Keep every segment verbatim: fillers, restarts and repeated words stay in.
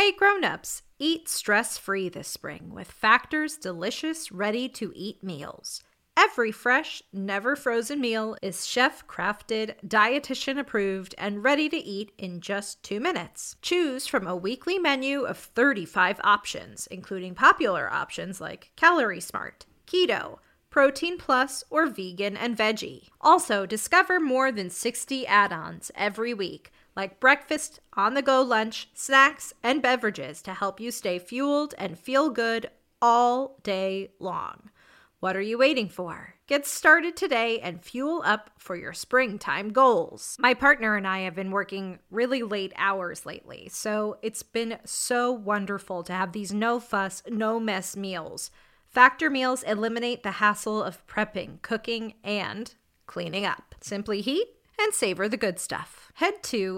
Hey grown-ups, eat stress-free this spring with Factor's delicious, ready-to-eat meals. Every fresh, never frozen meal is chef-crafted, dietitian-approved, and ready to eat in just two minutes. Choose from a weekly menu of thirty-five options, including popular options like Calorie Smart, Keto, Protein Plus, or Vegan and Veggie. Also, discover more than sixty add-ons every week, like breakfast, on-the-go lunch, snacks, and beverages to help you stay fueled and feel good all day long. What are you waiting for? Get started today and fuel up for your springtime goals. My partner and I have been working really late hours lately, so it's been so wonderful to have these no-fuss, no-mess meals. Factor meals eliminate the hassle of prepping, cooking, and cleaning up. Simply heat and savor the good stuff. Head to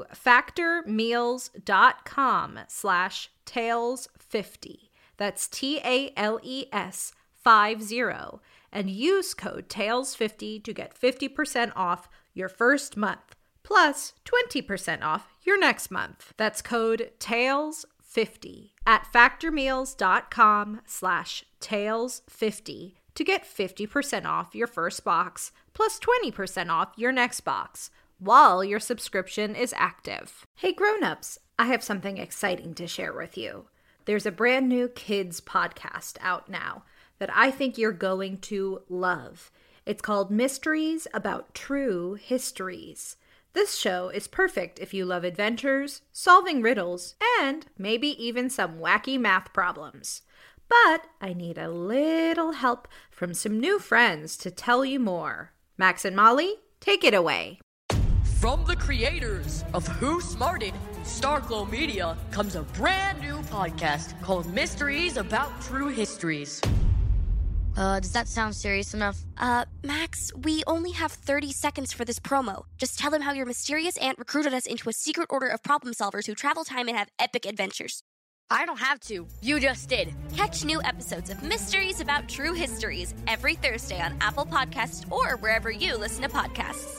factormeals.com slash tales50. That's T A L E S five zero. And use code tales fifty to get fifty percent off your first month, plus twenty percent off your next month. That's code tales fifty at factormeals.com slash tales50 to get fifty percent off your first box, plus twenty percent off your next box, while your subscription is active. Hey grown-ups, I have something exciting to share with you. There's a brand new kids podcast out now that I think you're going to love. It's called Mysteries About True Histories. This show is perfect if you love adventures, solving riddles, and maybe even some wacky math problems. But I need a little help from some new friends to tell you more. Max and Molly, take it away. From the creators of Who Smarted, Starglow Media, comes a brand new podcast called Mysteries About True Histories. Uh, does that sound serious enough? Uh, Max, we only have thirty seconds for this promo. Just tell them how your mysterious aunt recruited us into a secret order of problem solvers who travel time and have epic adventures. I don't have to. You just did. Catch new episodes of Mysteries About True Histories every Thursday on Apple Podcasts or wherever you listen to podcasts.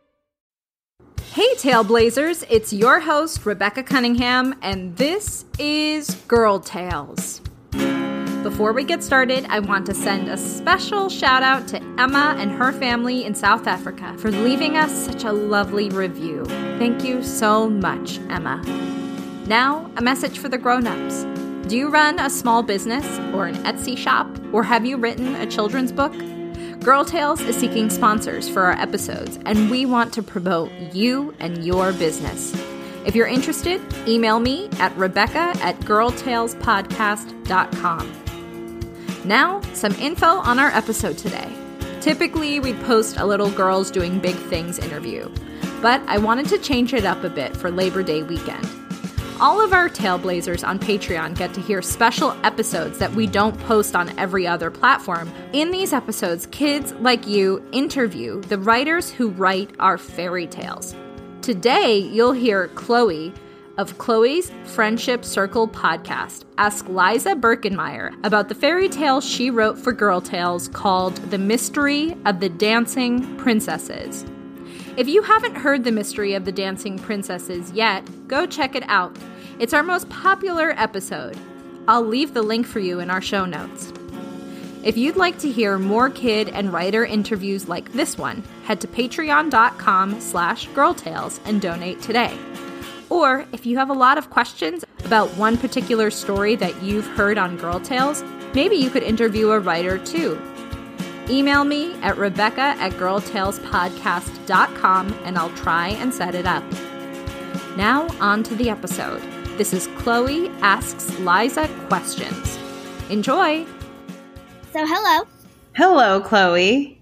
Hey Tailblazers, it's your host, Rebecca Cunningham, and this is Girl Tales. Before we get started, I want to send a special shout out to Emma and her family in South Africa for leaving us such a lovely review. Thank you so much, Emma. Now, a message for the grown-ups. Do you run a small business or an Etsy shop, or have you written a children's book? Girl Tales is seeking sponsors for our episodes, and we want to promote you and your business. If you're interested, email me at Rebecca at girltalespodcast dot com. Now, some info on our episode today. Typically, we post a little Girls Doing Big Things interview, but I wanted to change it up a bit for Labor Day weekend. All of our Tailblazers on Patreon get to hear special episodes that we don't post on every other platform. In these episodes, kids like you interview the writers who write our fairy tales. Today, you'll hear Chloe of Chloe's Friendship Circle podcast ask Liza Birkenmeyer about the fairy tale she wrote for Girl Tales called The Mystery of the Dancing Princesses. If you haven't heard The Mystery of the Dancing Princesses yet, go check it out. It's our most popular episode. I'll leave the link for you in our show notes. If you'd like to hear more kid and writer interviews like this one, head to patreon.com slash girltales and donate today. Or if you have a lot of questions about one particular story that you've heard on Girl Tales, maybe you could interview a writer too. Email me at Rebecca at girltalespodcast dot com and I'll try and set it up. Now on to the episode. This is Chloe Asks Liza Questions. Enjoy! So hello. Hello, Chloe.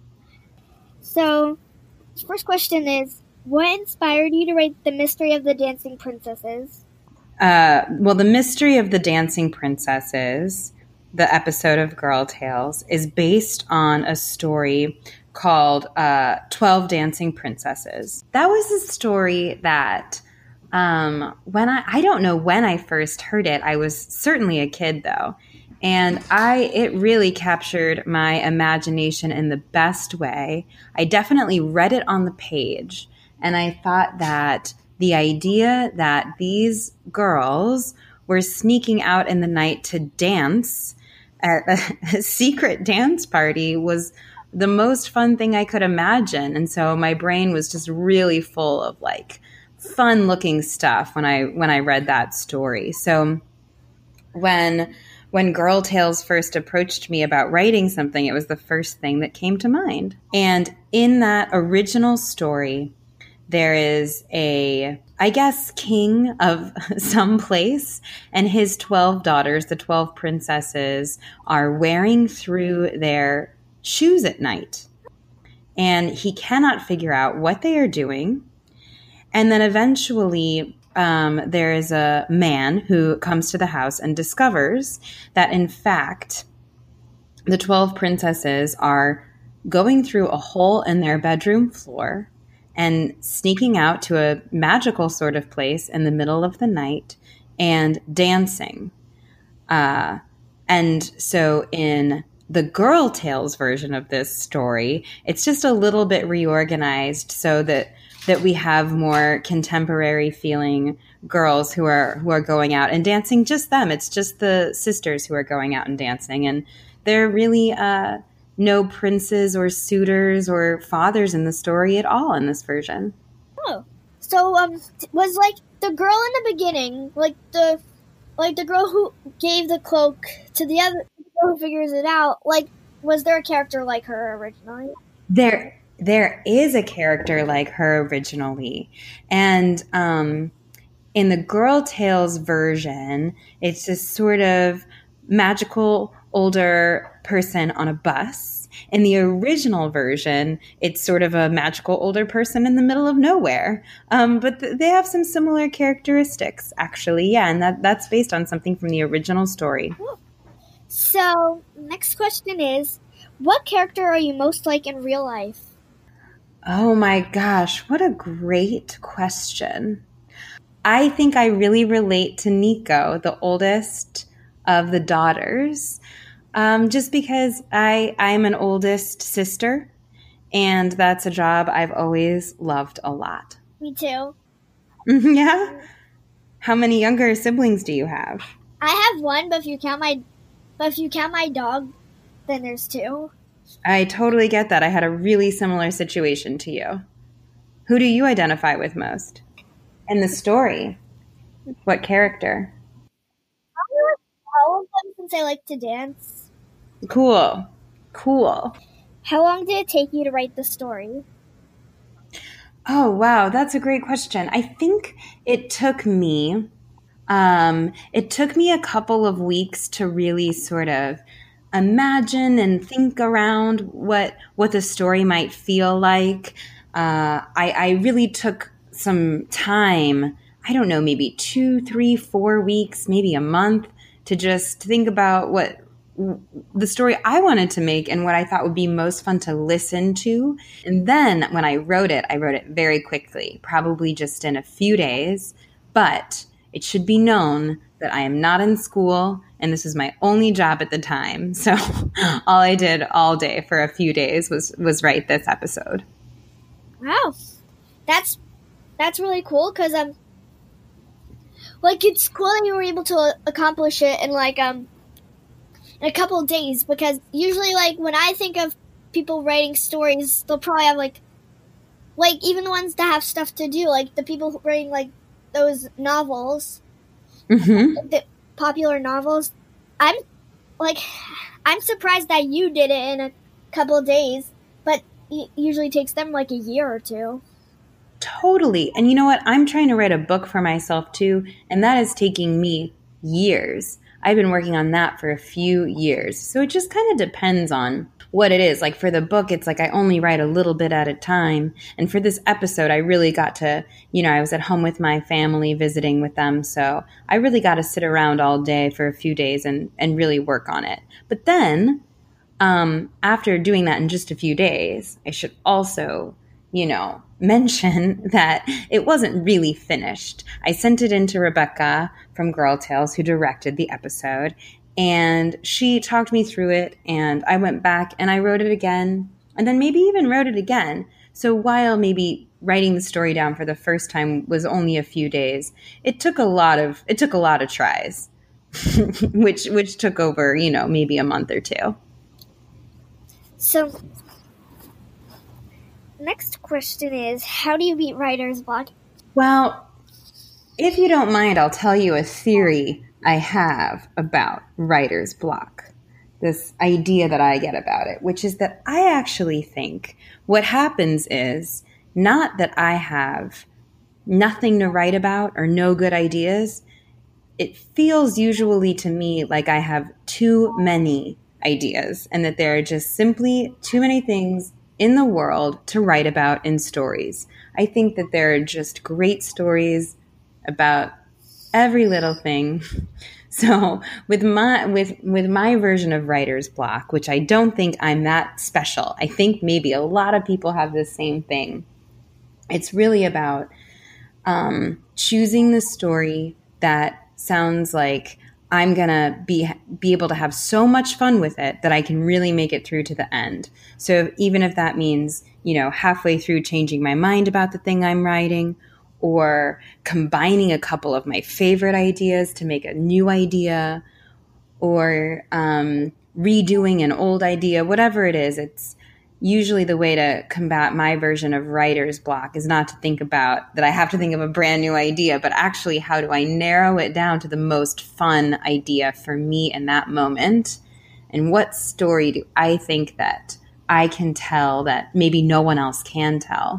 So, first question is, what inspired you to write The Mystery of the Dancing Princesses? Uh, well, The Mystery of the Dancing Princesses, the episode of Girl Tales, is based on a story called uh, twelve Dancing Princesses. That was a story that um, when I, I don't know when I first heard it. I was certainly a kid, though. And I, it really captured my imagination in the best way. I definitely read it on the page. And I thought that the idea that these girls were sneaking out in the night to dance at a, a secret dance party was the most fun thing I could imagine. And so my brain was just really full of like fun looking stuff when I when I read that story. So when when Girl Tales first approached me about writing something, it was the first thing that came to mind. And in that original story, there is a, I guess, king of some place, and his twelve daughters, the twelve princesses, are wearing through their shoes at night. And he cannot figure out what they are doing. And then eventually um, there is a man who comes to the house and discovers that, in fact, the twelve princesses are going through a hole in their bedroom floor and sneaking out to a magical sort of place in the middle of the night and dancing. Uh, and so in the Girl Tales version of this story, it's just a little bit reorganized so that that we have more contemporary feeling girls who are who are going out and dancing, just them. It's just the sisters who are going out and dancing. And they're really uh, no princes or suitors or fathers in the story at all in this version. Oh, so um, was like the girl in the beginning, like the like the girl who gave the cloak to the other girl who figures it out. Like, was there a character like her originally? There, there is a character like her originally, and um, in the Girl Tales version, it's this sort of magical older person on a bus. In the original version, it's sort of a magical older person in the middle of nowhere. Um, but th- they have some similar characteristics, actually. Yeah, and that, that's based on something from the original story. So, next question is, what character are you most like in real life? Oh my gosh, what a great question. I think I really relate to Nico, the oldest of the daughters. Um, just because I, I'm an oldest sister, and that's a job I've always loved a lot. Me too. Yeah? How many younger siblings do you have? I have one, but if you count my, but if you count my dog, then there's two. I totally get that. I had a really similar situation to you. Who do you identify with most? In the story, what character? All of them, since I like to dance. Cool. Cool. How long did it take you to write the story? Oh, wow. That's a great question. I think it took me, um, it took me a couple of weeks to really sort of imagine and think around what, what the story might feel like. Uh, I, I really took some time, I don't know, maybe two, three, four weeks, maybe a month to just think about what the story I wanted to make and what I thought would be most fun to listen to. And then when I wrote it, I wrote it very quickly, probably just in a few days. But it should be known that I am not in school, and this was my only job at the time. So all I did all day for a few days was, was write this episode. Wow. That's that's really cool because um like it's cool that you were able to accomplish it in like um in a couple of days, because usually, like, when I think of people writing stories, they'll probably have, like, like, even the ones that have stuff to do, like, the people writing, like, those novels, mm-hmm. the popular novels, I'm, like, I'm surprised that you did it in a couple of days, but it usually takes them, like, a year or two. Totally. And you know what? I'm trying to write a book for myself, too, and that is taking me years. I've been working on that for a few years. So it just kind of depends on what it is. Like for the book, it's like I only write a little bit at a time. And for this episode, I really got to, you know, I was at home with my family visiting with them. So I really got to sit around all day for a few days and, and really work on it. But then um, after doing that in just a few days, I should also, you know, mention that it wasn't really finished. I sent it in to Rebecca from Girl Tales, who directed the episode, and she talked me through it, and I went back and I wrote it again, and then maybe even wrote it again. So while maybe writing the story down for the first time was only a few days, it took a lot of it took a lot of tries, which which took over, you know, maybe a month or two. So, next question is, how do you beat writer's block? Well, if you don't mind, I'll tell you a theory I have about writer's block. This idea that I get about it, which is that I actually think what happens is not that I have nothing to write about or no good ideas. It feels usually to me like I have too many ideas and that there are just simply too many things in the world to write about in stories. I think that there are just great stories about every little thing. So with my with with my version of writer's block, which I don't think I'm that special, I think maybe a lot of people have the same thing. It's really about um, choosing the story that sounds like I'm gonna be be able to have so much fun with it that I can really make it through to the end. So even if that means, you know, halfway through changing my mind about the thing I'm writing, or combining a couple of my favorite ideas to make a new idea, or um, redoing an old idea, whatever it is, it's usually the way to combat my version of writer's block is not to think about that I have to think of a brand new idea, but actually how do I narrow it down to the most fun idea for me in that moment? And what story do I think that I can tell that maybe no one else can tell?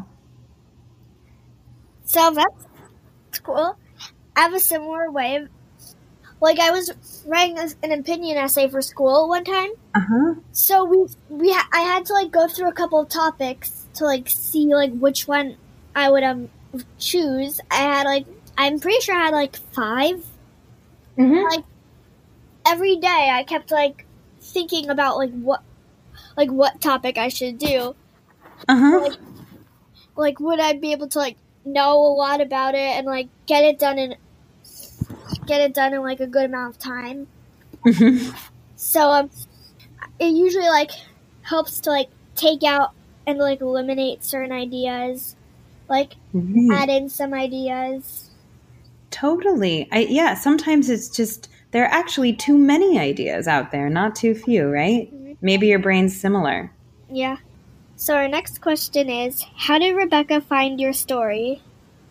So that's cool. I have a similar way of, like, I was writing an opinion essay for school one time. Uh-huh. So we we ha- I had to like go through a couple of topics to like see like which one I would um choose. I had like I'm pretty sure I had like five. Mm-hmm. Like every day I kept like thinking about like what like what topic I should do. Uh-huh. Like, like would I be able to like know a lot about it and like get it done in get it done in like a good amount of time. Mm-hmm. So um it usually like helps to like take out and like eliminate certain ideas, like Mm-hmm. add in some ideas. Totally. I yeah, sometimes it's just there are actually too many ideas out there, not too few, right? Mm-hmm. Maybe your brain's similar. Yeah. So our next question is, how did Rebecca find your story?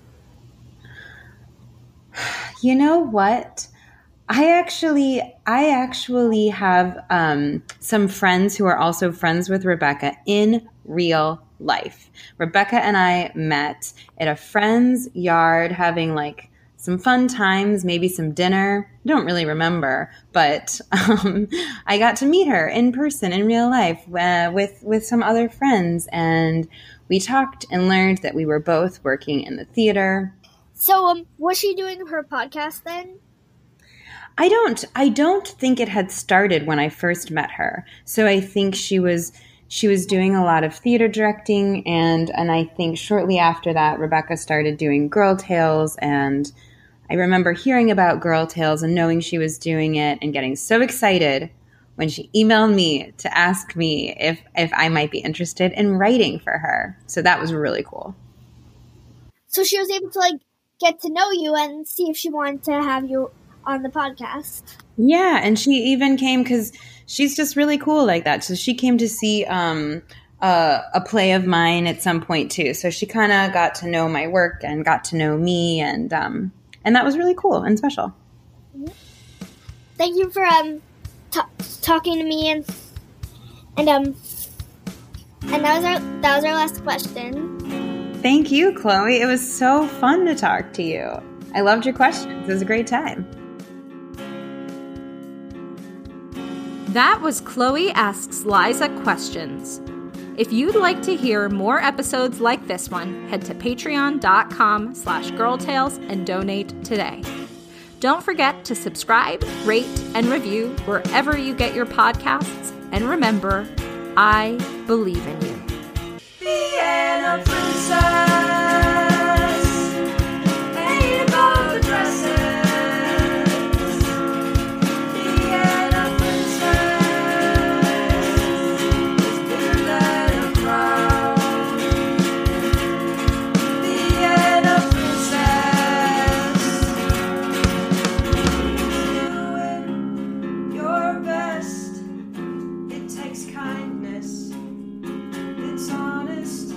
You know what? I actually, I actually have um, some friends who are also friends with Rebecca in real life. Rebecca and I met at a friend's yard having like some fun times, maybe some dinner. I don't really remember, but um, I got to meet her in person in real life uh, with with some other friends, and we talked and learned that we were both working in the theater. So um was she doing her podcast then? I don't I don't think it had started when I first met her. So I think she was she was doing a lot of theater directing, and and I think shortly after that Rebecca started doing Girl Tales, and I remember hearing about Girl Tales and knowing she was doing it and getting so excited when she emailed me to ask me if if I might be interested in writing for her. So that was really cool. So she was able to like get to know you and see if she wanted to have you on the podcast. Yeah, and she even came because she's just really cool like that. So she came to see um, uh, a play of mine at some point too. So she kind of got to know my work and got to know me, and um, and that was really cool and special. Thank you for um t- talking to me, and and um and that was our that was our last question. Thank you, Chloe. It was so fun to talk to you. I loved your questions. It was a great time. That was Chloe Asks Liza Questions. If you'd like to hear more episodes like this one, head to patreon.com slash girltales and donate today. Don't forget to subscribe, rate, and review wherever you get your podcasts. And remember, I believe in you. Vienna Princess, made above the dresses. Vienna Princess, is bigger than a crown. honest. It's honest.